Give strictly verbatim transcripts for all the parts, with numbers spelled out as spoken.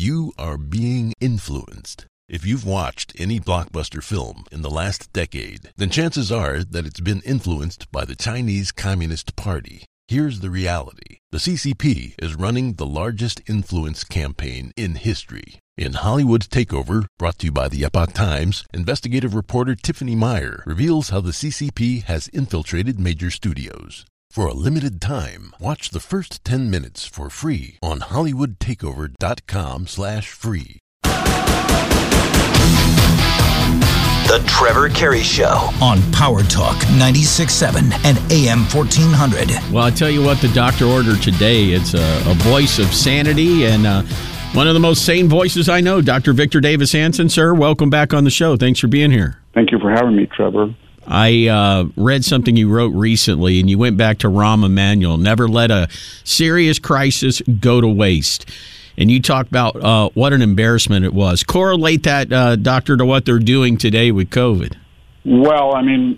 You are being influenced. If you've watched any blockbuster film in the last decade, then chances are that it's been influenced by the Chinese Communist Party. Here's the reality. The C C P is running the largest influence campaign in history. In Hollywood Takeover, brought to you by the Epoch Times, investigative reporter Tiffany Meyer reveals how the C C P has infiltrated major studios. For a limited time, watch the first ten minutes for free on hollywood takeover dot com slash free. The Trevor Carey Show on Power Talk ninety-six point seven and A M fourteen hundred. Well, I tell you what, the doctor ordered today. It's a, a voice of sanity and uh, one of the most sane voices I know, Doctor Victor Davis Hanson. Sir, welcome back on the show. Thanks for being here. Thank you for having me, Trevor. I uh, read something you wrote recently, and you went back to Rahm Emanuel. Never let a serious crisis go to waste. And you talked about uh, what an embarrassment it was. Correlate that, uh, doctor, to what they're doing today with COVID. Well, I mean,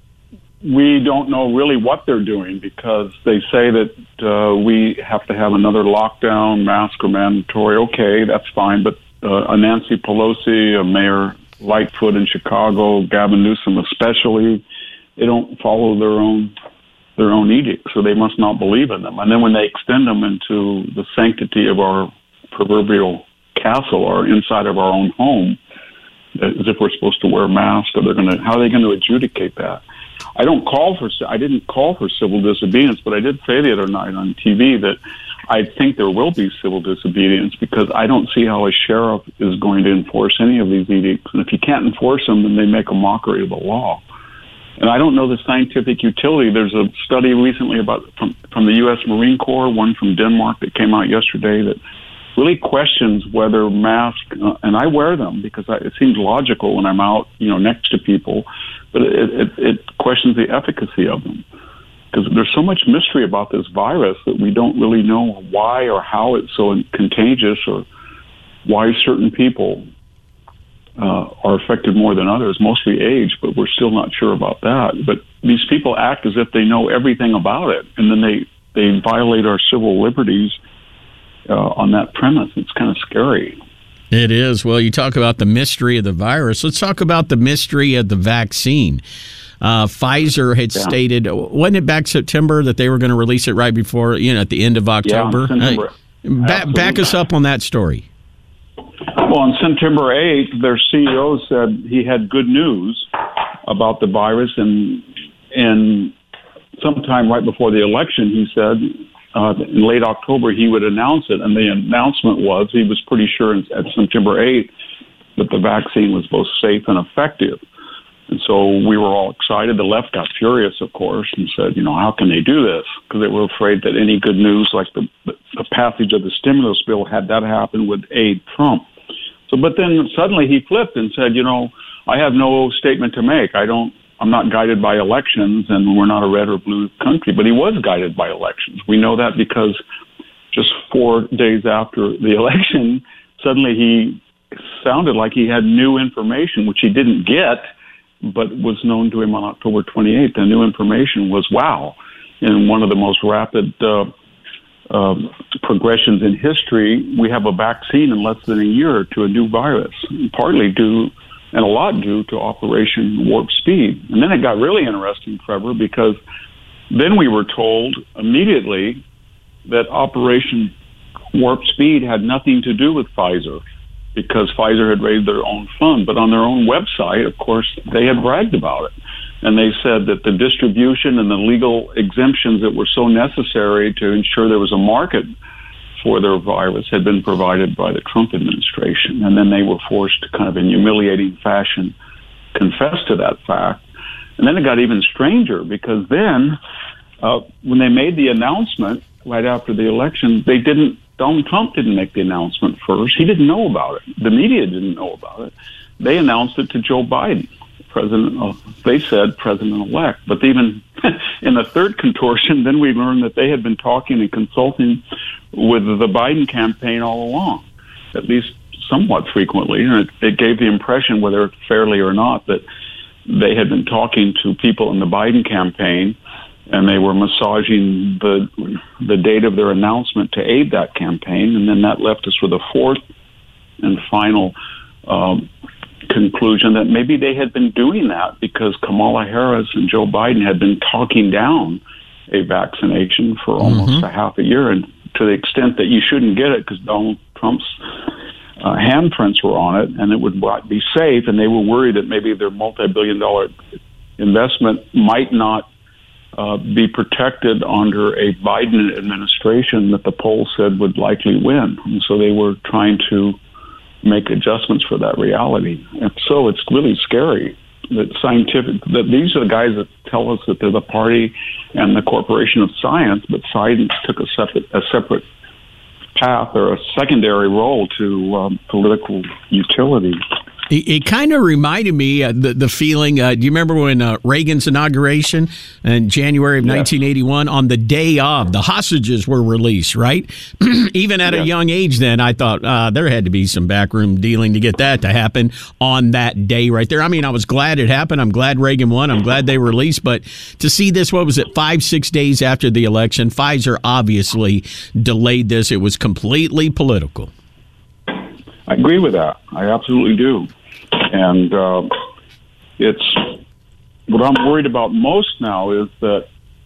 we don't know really what they're doing because they say that uh, we have to have another lockdown, mask or mandatory. Okay, that's fine. But uh, a Nancy Pelosi, a Mayor Lightfoot in Chicago, Gavin Newsom especially, they don't follow their own their own edicts, so they must not believe in them. And then when they extend them into the sanctity of our proverbial castle or inside of our own home, as if we're supposed to wear masks, or they're going to, how are they going to adjudicate that? I don't call for, I didn't call for civil disobedience, but I did say the other night on T V that I think there will be civil disobedience because I don't see how a sheriff is going to enforce any of these edicts. And if you can't enforce them, then they make a mockery of the law. And I don't know the scientific utility. There's a study recently about from, from the U S Marine Corps, one from Denmark that came out yesterday that really questions whether masks, uh, and I wear them because I, it seems logical when I'm out, you know, next to people, but it, it, it questions the efficacy of them. Because there's so much mystery about this virus that we don't really know why or how it's so contagious or why certain people uh, are affected more than others, mostly age, but we're still not sure about that. But these people act as if they know everything about it, and then they, they violate our civil liberties uh, on that premise. It's kind of scary. It is. Well, you talk about the mystery of the virus. Let's talk about the mystery of the vaccine. Uh, Pfizer had yeah. stated, wasn't it back September that they were going to release it right before, you know, at the end of October? Yeah, uh, back, back us up on that story. Well, on September eighth, their C E O said he had good news about the virus, and and sometime right before the election, he said uh, in late October he would announce it, and the announcement was he was pretty sure at September eighth that the vaccine was both safe and effective. And so we were all excited. The left got furious, of course, and said, you know, how can they do this? Because they were afraid that any good news, like the, the passage of the stimulus bill, had that happen, would aid Trump. So, but then suddenly he flipped and said, you know, I have no statement to make. I don't, I'm not guided by elections, and we're not a red or blue country. But he was guided by elections. We know that because just four days after the election, suddenly he sounded like he had new information, which he didn't get, but was known to him on October twenty-eighth. The new information was, wow, in one of the most rapid uh, uh, progressions in history, we have a vaccine in less than a year to a new virus, partly due, and a lot due to Operation Warp Speed. And then it got really interesting, Trevor, because then we were told immediately that Operation Warp Speed had nothing to do with Pfizer, because Pfizer had raised their own fund. But on their own website, of course, they had bragged about it. And they said that the distribution and the legal exemptions that were so necessary to ensure there was a market for their virus had been provided by the Trump administration. And then they were forced to kind of in humiliating fashion confess to that fact. And then it got even stranger because then uh, when they made the announcement right after the election, they didn't Donald Trump didn't make the announcement first. He didn't know about it. The media didn't know about it. They announced it to Joe Biden, president. Of, they said president-elect. But even in the third contortion, then we learned that they had been talking and consulting with the Biden campaign all along, at least somewhat frequently. And it, it gave the impression, whether fairly or not, that they had been talking to people in the Biden campaign, and they were massaging the the date of their announcement to aid that campaign. And then that left us with a fourth and final um, conclusion that maybe they had been doing that because Kamala Harris and Joe Biden had been talking down a vaccination for almost mm-hmm. a half a year, and to the extent that you shouldn't get it because Donald Trump's uh, handprints were on it, and it would be safe, and they were worried that maybe their multi-billion dollar investment might not uh, be protected under a Biden administration that the polls said would likely win. And so they were trying to make adjustments for that reality. And so it's really scary that scientific, that these are the guys that tell us that they're the party and the corporation of science, but science took a separate, a separate path or a secondary role to um, political utility. It, it kind of reminded me uh, the the feeling. Uh, do you remember when uh, Reagan's inauguration in January of yes. nineteen eighty-one? On the day of, the hostages were released. Right, even at yes. a young age, then I thought uh, there had to be some backroom dealing to get that to happen on that day right there. I mean, I was glad it happened. I'm glad Reagan won. I'm glad they were released. But to see this, what was it, five six days after the election? Pfizer obviously delayed this. It was completely political. I agree with that. I absolutely do. And uh, it's what I'm worried about most now is that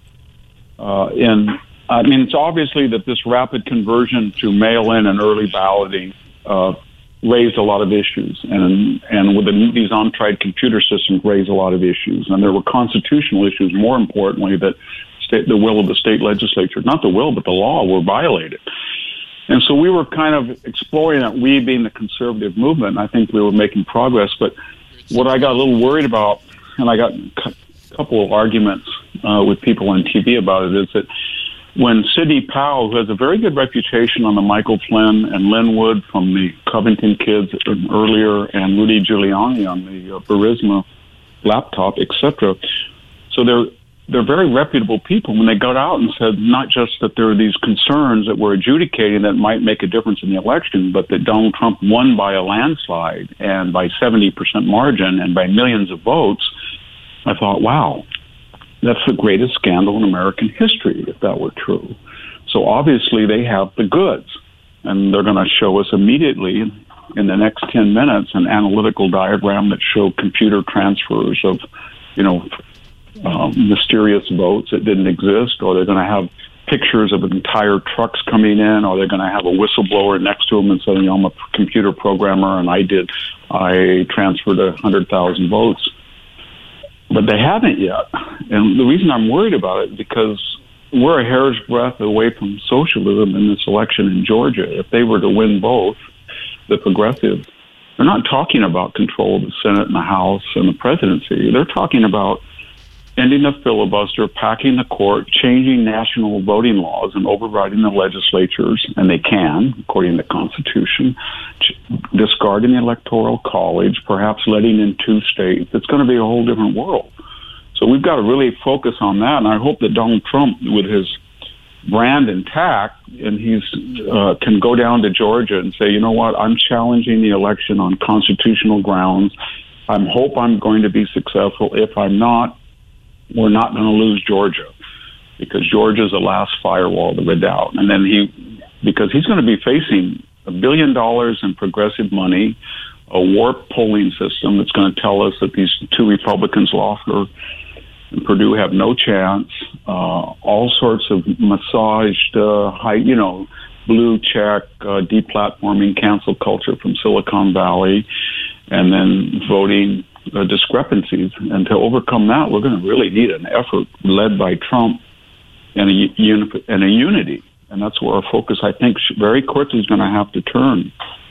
uh, in I mean it's obviously that this rapid conversion to mail-in and early balloting uh, raised a lot of issues, and and with the, these untried computer systems raised a lot of issues, and there were constitutional issues. More importantly, that state, the will of the state legislature, not the will but the law, were violated. And so we were kind of exploring that, we being the conservative movement. I think we were making progress. But what I got a little worried about, and I got a couple of arguments uh, with people on T V about it, is that when Sidney Powell, who has a very good reputation on the Michael Flynn and Linwood from the Covington kids earlier, and Rudy Giuliani on the uh, Burisma laptop, et cetera. So they're They're very reputable people. When they got out and said not just that there are these concerns that we're adjudicating that might make a difference in the election, but that Donald Trump won by a landslide and by seventy percent margin and by millions of votes, I thought, wow, that's the greatest scandal in American history if that were true. So obviously they have the goods, and they're going to show us immediately in the next ten minutes an analytical diagram that show computer transfers of, you know, Um, mysterious votes that didn't exist, or they're going to have pictures of entire trucks coming in, or they're going to have a whistleblower next to them and saying, I'm a computer programmer and I did, I transferred a hundred thousand votes. But they haven't yet. And the reason I'm worried about it, because we're a hair's breadth away from socialism in this election in Georgia. If they were to win both, the progressive, they're not talking about control of the Senate and the House and the presidency. They're talking about ending the filibuster, packing the court, changing national voting laws, and overriding the legislatures, and they can, according to the Constitution, discarding the Electoral College, perhaps letting in two states. It's going to be a whole different world. So we've got to really focus on that, and I hope that Donald Trump, with his brand intact, and he's uh, can go down to Georgia and say, you know what, I'm challenging the election on constitutional grounds. I hope I'm going to be successful. If I'm not, we're not going to lose Georgia, because Georgia's the last firewall to redoubt. And then he, because he's going to be facing a billion dollars in progressive money, a warped polling system that's going to tell us that these two Republicans, Loeffler and Perdue, have no chance, uh, all sorts of massaged, uh, high, you know, blue check, uh, deplatforming cancel culture from Silicon Valley, and then voting Uh, discrepancies. And to overcome that, we're going to really need an effort led by Trump and a, uni- and a unity. And that's where our focus, I think, very quickly is going to have to turn.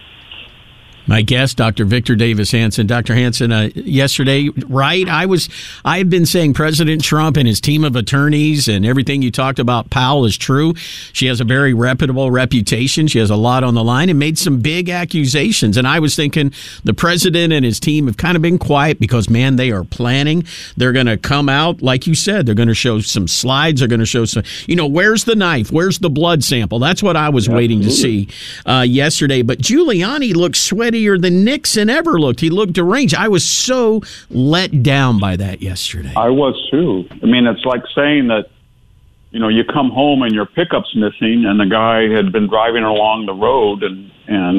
My guest, Doctor Victor Davis Hanson. Doctor Hanson, uh, yesterday, right? I was, I had been saying President Trump and his team of attorneys and everything you talked about Powell is true. She has a very reputable reputation. She has a lot on the line and made some big accusations. And I was thinking the president and his team have kind of been quiet because, man, they are planning. They're going to come out, like you said, they're going to show some slides. They're going to show some, you know, where's the knife? Where's the blood sample? That's what I was Absolutely. waiting to see uh, yesterday. But Giuliani looked sweaty than Nixon ever looked. He looked deranged. I was so let down by that yesterday. I was too. I mean, it's like saying that, you know, you come home and your pickup's missing, and the guy had been driving along the road and, and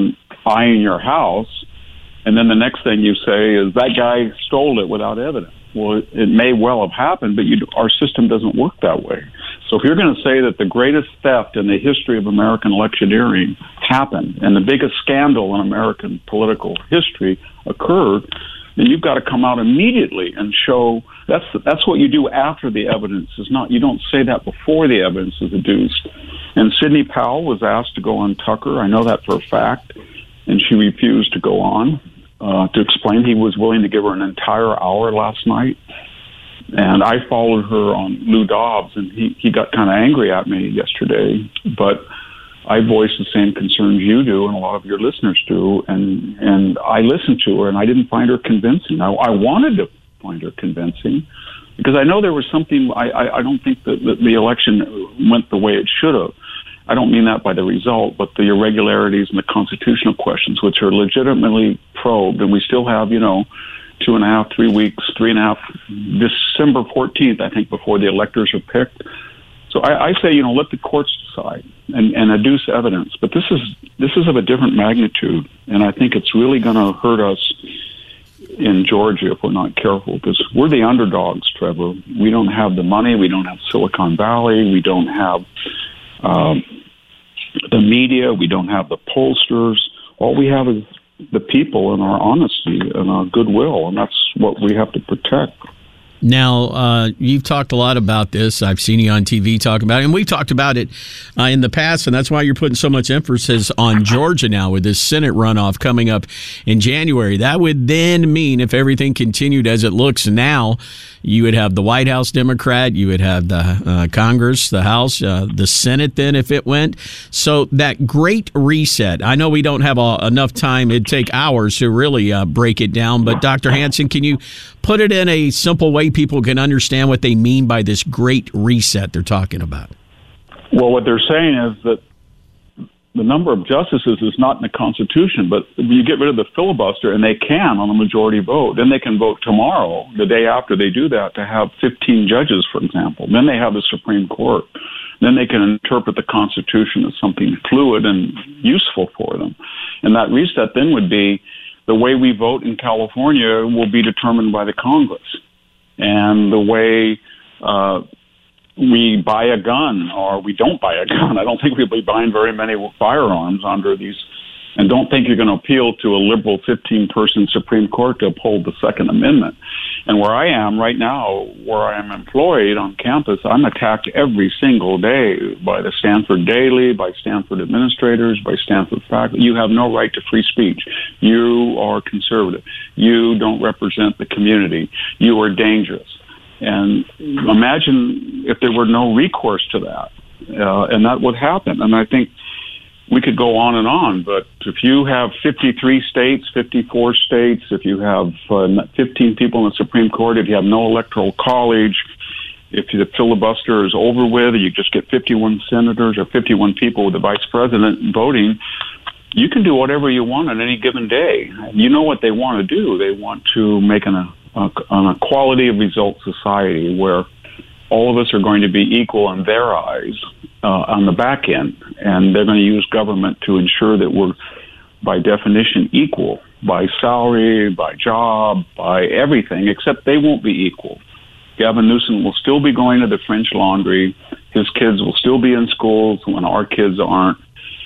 eyeing your house, and then the next thing you say is that guy stole it without evidence. Well, it may well have happened, but you, our system doesn't work that way. So if you're going to say that the greatest theft in the history of American electioneering happened and the biggest scandal in American political history occurred, then you've got to come out immediately and show that's that's what you do after the evidence is not. You don't say that before the evidence is adduced. And Sidney Powell was asked to go on Tucker. I know that for a fact, and she refused to go on. Uh, to explain, he was willing to give her an entire hour last night. And I followed her on Lou Dobbs, and he, he got kind of angry at me yesterday. But I voiced the same concerns you do and a lot of your listeners do. And, and I listened to her, and I didn't find her convincing. I, I wanted to find her convincing because I know there was something. I, I, I don't think that the, the election went the way it should have. I don't mean that by the result, but the irregularities and the constitutional questions, which are legitimately probed. And we still have, you know, two and a half, three weeks, three and a half, December fourteenth, I think, before the electors are picked. So I, I say, you know, let the courts decide and, and adduce evidence. But this is this is of a different magnitude, and I think it's really going to hurt us in Georgia if we're not careful, because we're the underdogs, Trevor. We don't have the money. We don't have Silicon Valley. We don't have Um, the media, we don't have the pollsters. All we have is the people and our honesty and our goodwill, and that's what we have to protect. Now, uh, you've talked a lot about this. I've seen you on T V talk about it, and we've talked about it uh, in the past, and that's why you're putting so much emphasis on Georgia now with this Senate runoff coming up in January. That would then mean, if everything continued as it looks now, you would have the White House Democrat, you would have the uh, Congress, the House, uh, the Senate then if it went. So that great reset, I know we don't have uh, enough time. It'd take hours to really uh, break it down, but Doctor Hansen, can you put it in a simple way people can understand what they mean by this great reset they're talking about? Well, what they're saying is that the number of justices is not in the Constitution, but you get rid of the filibuster, and they can on a majority vote. Then they can vote tomorrow, the day after they do that, to have fifteen judges, for example. Then they have the Supreme Court. Then they can interpret the Constitution as something fluid and useful for them. And that reset then would be the way we vote in California will be determined by the Congress. And the way uh, we buy a gun or we don't buy a gun, I don't think we'll be buying very many firearms under these, and don't think you're going to appeal to a liberal fifteen-person Supreme Court to uphold the Second Amendment. And where I am right now, where I am employed on campus, I'm attacked every single day by the Stanford Daily, by Stanford administrators, by Stanford faculty. You have no right to free speech. You are conservative. You don't represent the community. You are dangerous. And imagine if there were no recourse to that, uh, and that would happen. And I think we could go on and on, but if you have fifty-three states, fifty-four states, if you have uh, fifteen people in the Supreme Court, if you have no electoral college, if the filibuster is over with, you just get fifty-one senators or fifty-one people with the vice president voting, you can do whatever you want on any given day. You know what they want to do. They want to make an, a, an equality of results society where all of us are going to be equal in their eyes uh, on the back end, and they're going to use government to ensure that we're, by definition, equal by salary, by job, by everything, except they won't be equal. Gavin Newsom will still be going to the French Laundry. His kids will still be in schools when our kids aren't.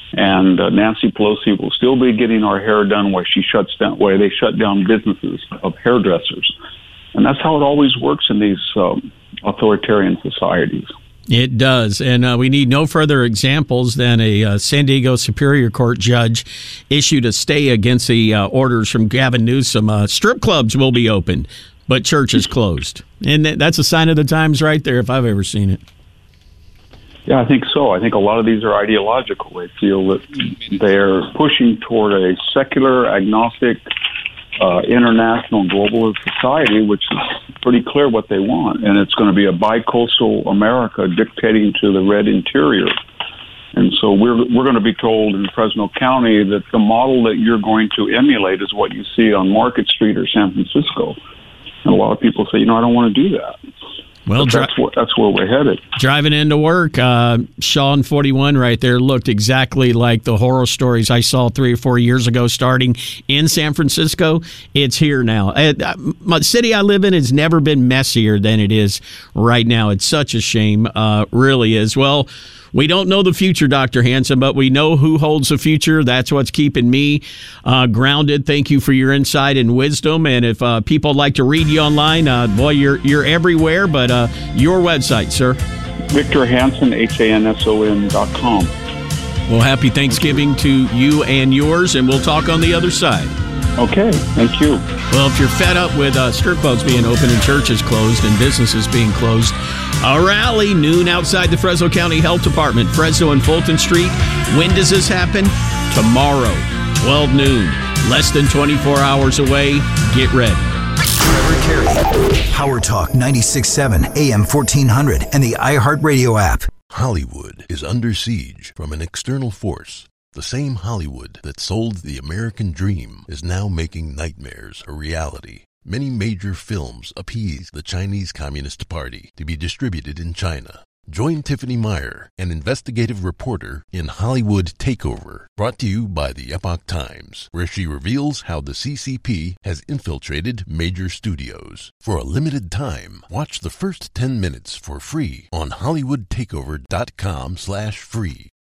And uh, Nancy Pelosi will still be getting our hair done where she shuts down, where they shut down businesses of hairdressers. And that's how it always works in these um, authoritarian societies. It does, and uh, we need no further examples than a uh, San Diego Superior Court judge issued a stay against the uh, orders from Gavin Newsom. Uh, strip clubs will be open, but churches closed. And that's a sign of the times right there, if I've ever seen it. Yeah, I think so. I think a lot of these are ideological. They feel that they're pushing toward a secular, agnostic, uh, international, globalist society, which is pretty clear what they want. And it's going to be a bi-coastal America dictating to the red interior. And so we're we're going to be told in Fresno County that the model that you're going to emulate is what you see on Market Street or San Francisco. And a lot of people say, you know, I don't want to do that. Well, But that's, where, that's where we're headed. Driving into work, uh, Sean forty-one right there looked exactly like the horror stories I saw three or four years ago starting in San Francisco. It's here now. Uh, my city I live in has never been messier than it is right now. It's such a shame, uh, really is. Well, we don't know the future, Doctor Hanson, but we know who holds the future. That's what's keeping me uh, grounded. Thank you for your insight and wisdom. And if uh, people like to read you online, uh, boy, you're you're everywhere. But uh, your website, sir. Victor Hanson, H A N S O N dot com. Well, happy Thanksgiving to you and yours, and we'll talk on the other side. Okay, thank you. Well, if you're fed up with uh, strip clubs being open and churches closed and businesses being closed, a rally noon outside the Fresno County Health Department, Fresno and Fulton Street. When does this happen? Tomorrow, twelve noon. Less than twenty-four hours away. Get ready. Trevor Carey, Power Talk ninety-six point seven, A M fourteen hundred, and the iHeartRadio app. Hollywood is under siege from an external force. The same Hollywood that sold the American dream is now making nightmares a reality. Many major films appease the Chinese Communist Party to be distributed in China. Join Tiffany Meyer, an investigative reporter, in Hollywood Takeover, brought to you by the Epoch Times, where she reveals how the C C P has infiltrated major studios. For a limited time, watch the first ten minutes for free on hollywood takeover dot com slash free.